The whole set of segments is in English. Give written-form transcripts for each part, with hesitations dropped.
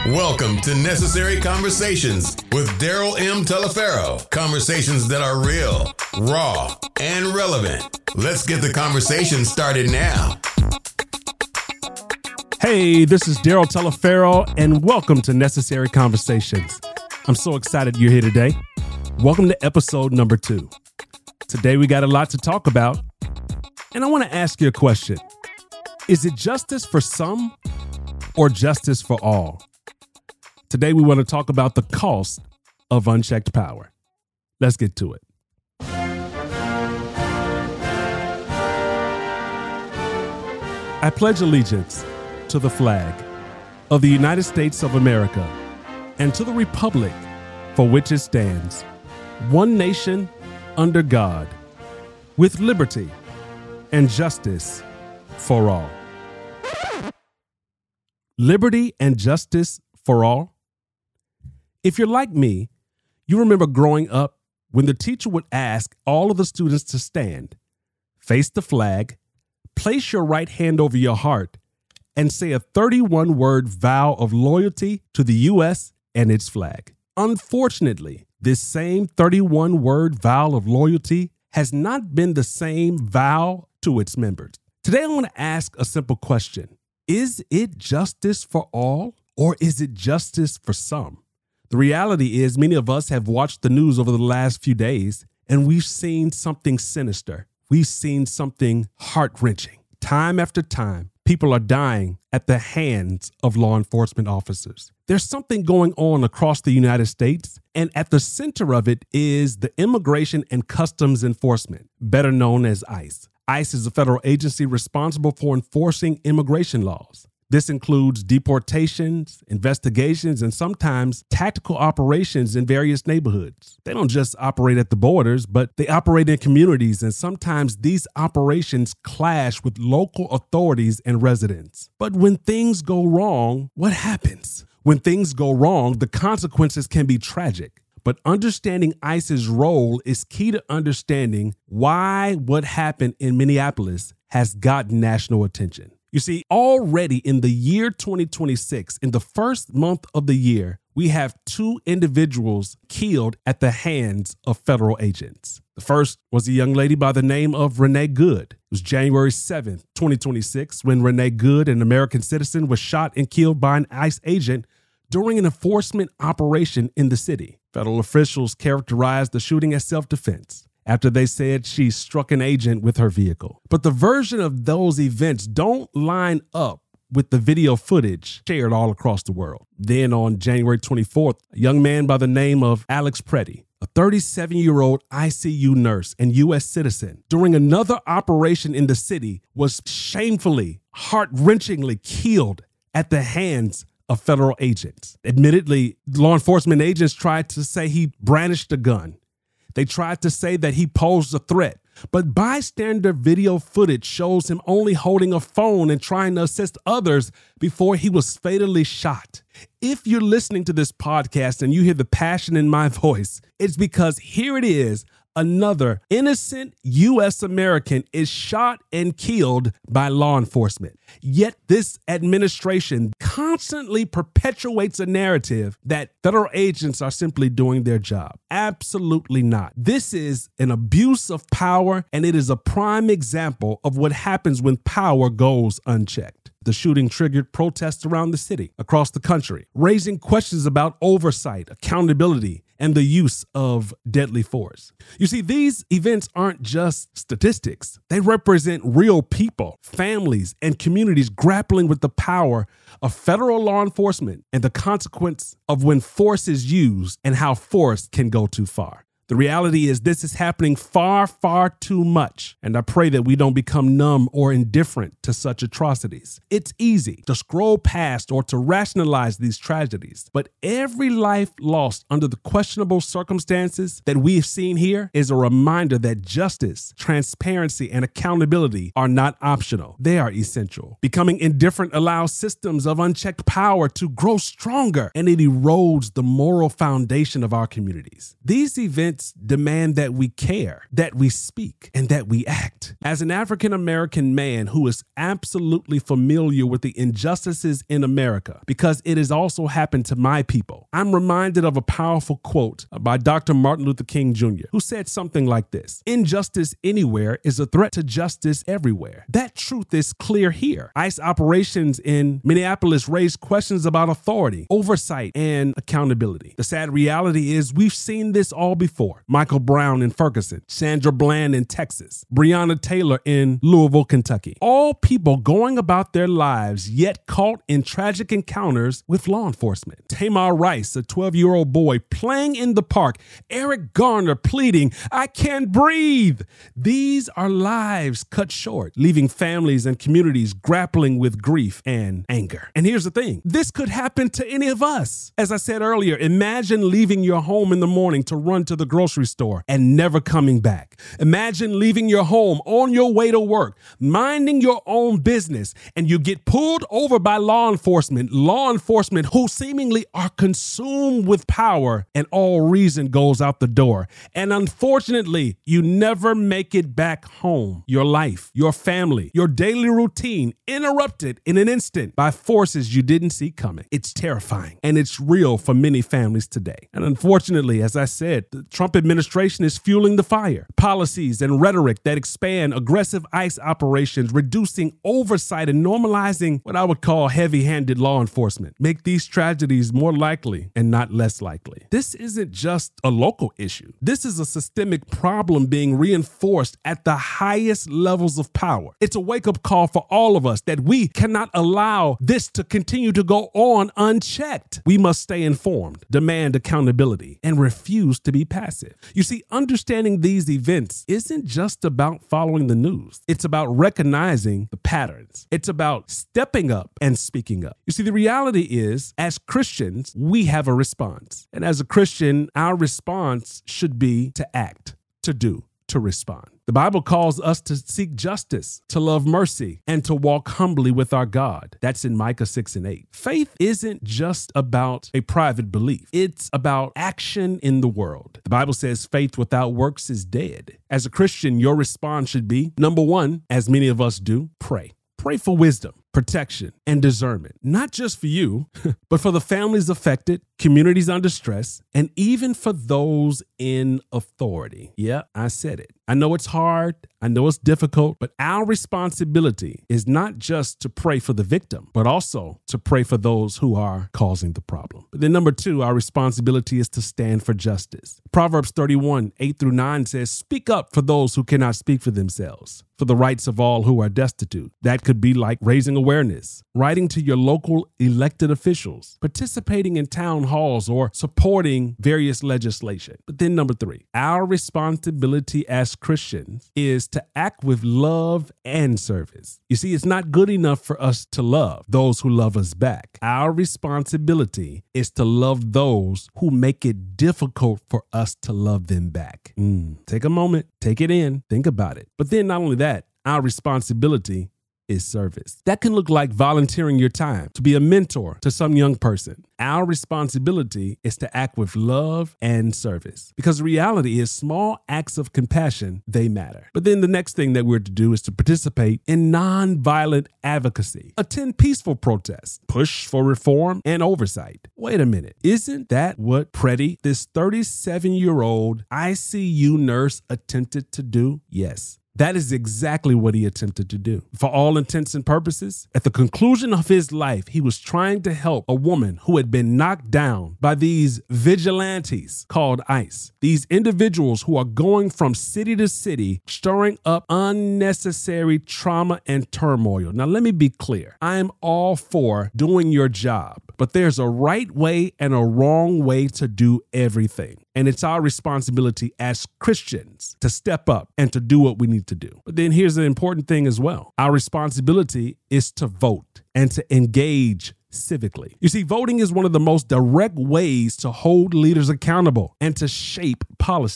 Welcome to Necessary Conversations with Daryl M. Telefero. Conversations that are real, raw, and relevant. Let's get the conversation started now. Hey, this is Daryl Telefero, and welcome to Necessary Conversations. I'm so excited you're here today. Welcome to episode number 2. Today we got a lot to talk about, and I want to ask you a question. Is it justice for some or justice for all? Today we want to talk about the cost of unchecked power. Let's get to it. I pledge allegiance to the flag of the United States of America and to the republic for which it stands, one nation under God, with liberty and justice for all. Liberty and justice for all? If you're like me, you remember growing up when the teacher would ask all of the students to stand, face the flag, place your right hand over your heart, and say a 31-word vow of loyalty to the U.S. and its flag. Unfortunately, this same 31-word vow of loyalty has not been the same vow to its members. Today, I want to ask a simple question. Is it justice for all, or is it justice for some? The reality is many of us have watched the news over the last few days, and we've seen something sinister. We've seen something heart-wrenching. Time after time, people are dying at the hands of law enforcement officers. There's something going on across the United States, and at the center of it is the Immigration and Customs Enforcement, better known as ICE. ICE is a federal agency responsible for enforcing immigration laws. This includes deportations, investigations, and sometimes tactical operations in various neighborhoods. They don't just operate at the borders, but they operate in communities, and sometimes these operations clash with local authorities and residents. But when things go wrong, what happens? When things go wrong, the consequences can be tragic. But understanding ICE's role is key to understanding why what happened in Minneapolis has gotten national attention. You see, already in the year 2026, in the first month of the year, we have 2 individuals killed at the hands of federal agents. The first was a young lady by the name of Renee Good. It was January 7th, 2026, when Renee Good, an American citizen, was shot and killed by an ICE agent during an enforcement operation in the city. Federal officials characterized the shooting as self-defense after they said she struck an agent with her vehicle. But the version of those events don't line up with the video footage shared all across the world. Then on January 24th, a young man by the name of Alex Preddy, a 37-year-old ICU nurse and U.S. citizen, during another operation in the city, was shamefully, heart-wrenchingly killed at the hands of federal agents. Admittedly, law enforcement agents tried to say he brandished a gun. They tried to say that he posed a threat, but bystander video footage shows him only holding a phone and trying to assist others before he was fatally shot. If you're listening to this podcast and you hear the passion in my voice, it's because here it is. Another innocent U.S. American is shot and killed by law enforcement. Yet this administration constantly perpetuates a narrative that federal agents are simply doing their job. Absolutely not. This is an abuse of power, and it is a prime example of what happens when power goes unchecked. The shooting triggered protests around the city, across the country, raising questions about oversight, accountability, and the use of deadly force. You see, these events aren't just statistics. They represent real people, families, and communities grappling with the power of federal law enforcement and the consequence of when force is used and how force can go too far. The reality is this is happening far, far too much, and I pray that we don't become numb or indifferent to such atrocities. It's easy to scroll past or to rationalize these tragedies, but every life lost under the questionable circumstances that we've seen here is a reminder that justice, transparency, and accountability are not optional. They are essential. Becoming indifferent allows systems of unchecked power to grow stronger, and it erodes the moral foundation of our communities. These events events demand that we care, that we speak, and that we act. As an African-American man who is absolutely familiar with the injustices in America, because it has also happened to my people, I'm reminded of a powerful quote by Dr. Martin Luther King Jr., who said something like this: "Injustice anywhere is a threat to justice everywhere." That truth is clear here. ICE operations in Minneapolis raised questions about authority, oversight, and accountability. The sad reality is we've seen this all before. Michael Brown in Ferguson, Sandra Bland in Texas, Breonna Taylor in Louisville, Kentucky. All people going about their lives, yet caught in tragic encounters with law enforcement. Tamar Rice, a 12-year-old boy playing in the park. Eric Garner pleading, "I can't breathe." These are lives cut short, leaving families and communities grappling with grief and anger. And here's the thing, this could happen to any of us. As I said earlier, imagine leaving your home in the morning to run to the grocery store and never coming back. Imagine leaving your home on your way to work, minding your own business, and you get pulled over by law enforcement who seemingly are consumed with power, and all reason goes out the door. And unfortunately, you never make it back home. Your life, your family, your daily routine interrupted in an instant by forces you didn't see coming. It's terrifying, and it's real for many families today. And unfortunately, as I said, the Trump administration is fueling the fire. Policies and rhetoric that expand aggressive ICE operations, reducing oversight and normalizing what I would call heavy-handed law enforcement, make these tragedies more likely and not less likely. This isn't just a local issue. This is a systemic problem being reinforced at the highest levels of power. It's a wake-up call for all of us that we cannot allow this to continue to go on unchecked. We must stay informed, demand accountability, and refuse to be passive. You see, understanding these events isn't just about following the news. It's about recognizing the patterns. It's about stepping up and speaking up. You see, the reality is, as Christians, we have a response. And as a Christian, our response should be to act, to do, to respond. The Bible calls us to seek justice, to love mercy, and to walk humbly with our God. That's in Micah 6:8. Faith isn't just about a private belief. It's about action in the world. The Bible says faith without works is dead. As a Christian, your response should be, number one, as many of us do, pray. Pray for wisdom, protection, and discernment, not just for you, but for the families affected, communities under stress, and even for those in authority. Yeah, I said it. I know it's hard. I know it's difficult, but our responsibility is not just to pray for the victim, but also to pray for those who are causing the problem. But then number two, our responsibility is to stand for justice. Proverbs 31:8-9 says, "Speak up for those who cannot speak for themselves, for the rights of all who are destitute." That could be like raising awareness, writing to your local elected officials, participating in town halls, or supporting various legislation. But then number three, our responsibility as Christians is to act with love and service. You see, it's not good enough for us to love those who love us back. Our responsibility is to love those who make it difficult for us to love them back. Take a moment, take it in, think about it. But then not only that, our responsibility is service. That can look like volunteering your time to be a mentor to some young person. Our responsibility is to act with love and service, because the reality is small acts of compassion, they matter. But then the next thing that we're to do is to participate in nonviolent advocacy, attend peaceful protests, push for reform and oversight. Wait a minute. Isn't that what Preddy, this 37-year-old ICU nurse, attempted to do? Yes. That is exactly what he attempted to do. For all intents and purposes, at the conclusion of his life, he was trying to help a woman who had been knocked down by these vigilantes called ICE. These individuals who are going from city to city, stirring up unnecessary trauma and turmoil. Now, let me be clear. I am all for doing your job, but there's a right way and a wrong way to do everything. And it's our responsibility as Christians to step up and to do what we need to do. But then here's an important thing as well. Our responsibility is to vote and to engage civically. You see, voting is one of the most direct ways to hold leaders accountable and to shape policies.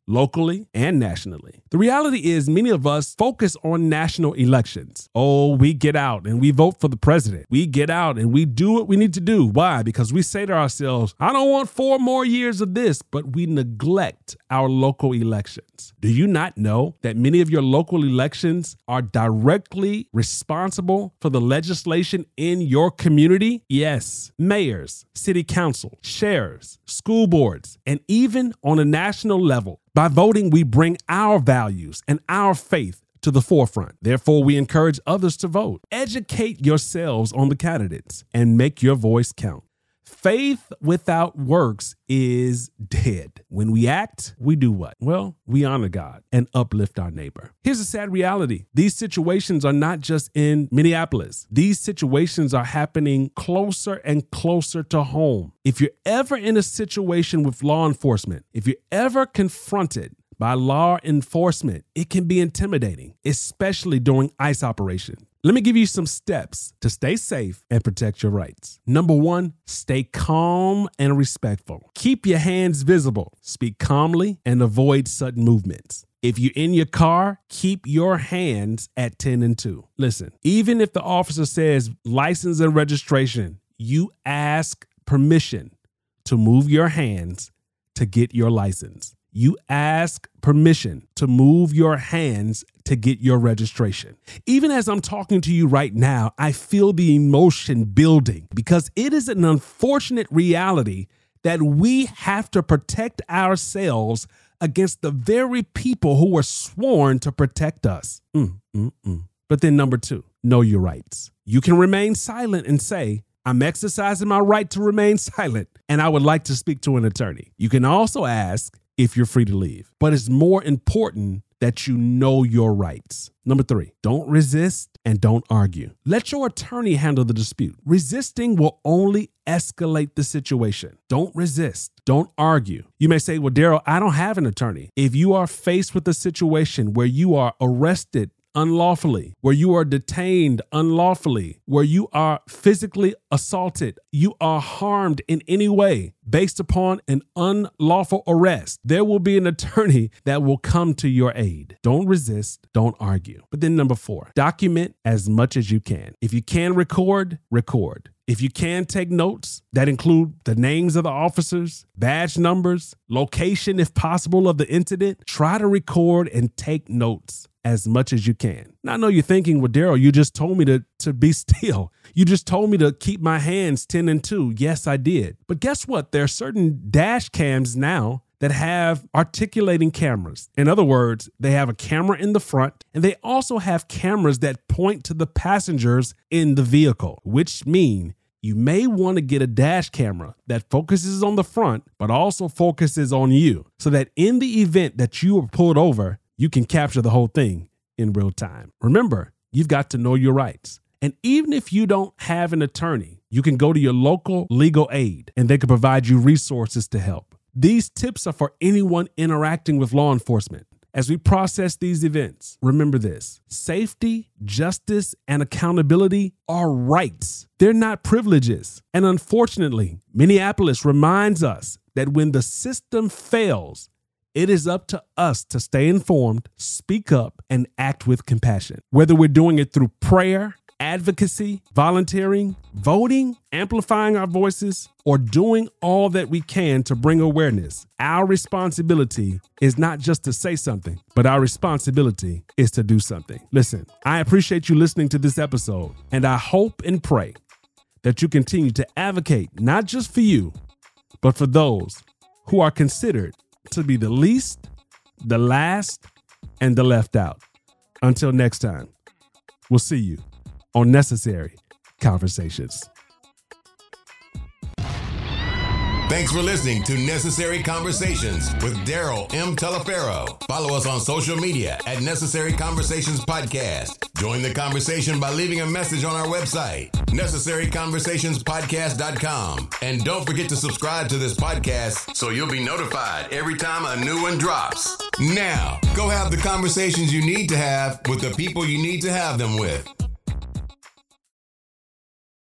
locally and nationally. The reality is many of us focus on national elections. Oh, we get out and we vote for the president. We get out and we do what we need to do. Why? Because we say to ourselves, I don't want 4 more years of this, but we neglect our local elections. Do you not know that many of your local elections are directly responsible for the legislation in your community? Yes, mayors, city council, sheriffs, school boards, and even on a national level. By voting, we bring our values and our faith to the forefront. Therefore, we encourage others to vote. Educate yourselves on the candidates and make your voice count. Faith without works is dead. When we act, we do what? Well, we honor God and uplift our neighbor. Here's a sad reality. These situations are not just in Minneapolis. These situations are happening closer and closer to home. If you're ever in a situation with law enforcement, if you're ever confronted by law enforcement, it can be intimidating, especially during ICE operations. Let me give you some steps to stay safe and protect your rights. Number 1, stay calm and respectful. Keep your hands visible. Speak calmly and avoid sudden movements. If you're in your car, keep your hands at 10 and 2. Listen, even if the officer says license and registration, you ask permission to move your hands to get your license. You ask permission to move your hands to get your registration. Even as I'm talking to you right now, I feel the emotion building because it is an unfortunate reality that we have to protect ourselves against the very people who were sworn to protect us. But then number 2, know your rights. You can remain silent and say, I'm exercising my right to remain silent, and I would like to speak to an attorney. You can also ask if you're free to leave, but it's more important that you know your rights. Number 3, don't resist and don't argue. Let your attorney handle the dispute. Resisting will only escalate the situation. Don't resist. Don't argue. You may say, well, Daryl, I don't have an attorney. If you are faced with a situation where you are arrested unlawfully, where you are detained unlawfully, where you are physically assaulted, you are harmed in any way based upon an unlawful arrest, there will be an attorney that will come to your aid. Don't resist, don't argue. But then number 4, document as much as you can. If you can record, record. If you can take notes that include the names of the officers, badge numbers, location, if possible, of the incident, try to record and take notes as much as you can. Now, I know you're thinking, well, Daryl, you just told me to be still. You just told me to keep my hands 10 and 2. Yes, I did. But guess what? There are certain dash cams now that have articulating cameras. In other words, they have a camera in the front, and they also have cameras that point to the passengers in the vehicle, which mean you may want to get a dash camera that focuses on the front, but also focuses on you, so that in the event that you are pulled over, you can capture the whole thing in real time. Remember, you've got to know your rights. And even if you don't have an attorney, you can go to your local legal aid and they can provide you resources to help. These tips are for anyone interacting with law enforcement. As we process these events, remember this: safety, justice, and accountability are rights. They're not privileges. And unfortunately, Minneapolis reminds us that when the system fails, it is up to us to stay informed, speak up, and act with compassion. Whether we're doing it through prayer, advocacy, volunteering, voting, amplifying our voices, or doing all that we can to bring awareness, our responsibility is not just to say something, but our responsibility is to do something. Listen, I appreciate you listening to this episode, and I hope and pray that you continue to advocate not just for you, but for those who are considered to be the least, the last, and the left out. Until next time, we'll see you on Necessary Conversations. Thanks for listening to Necessary Conversations with Daryl M. Telefero. Follow us on social media at Necessary Conversations Podcast. Join the conversation by leaving a message on our website, necessaryconversationspodcast.com. And don't forget to subscribe to this podcast so you'll be notified every time a new one drops. Now, go have the conversations you need to have with the people you need to have them with.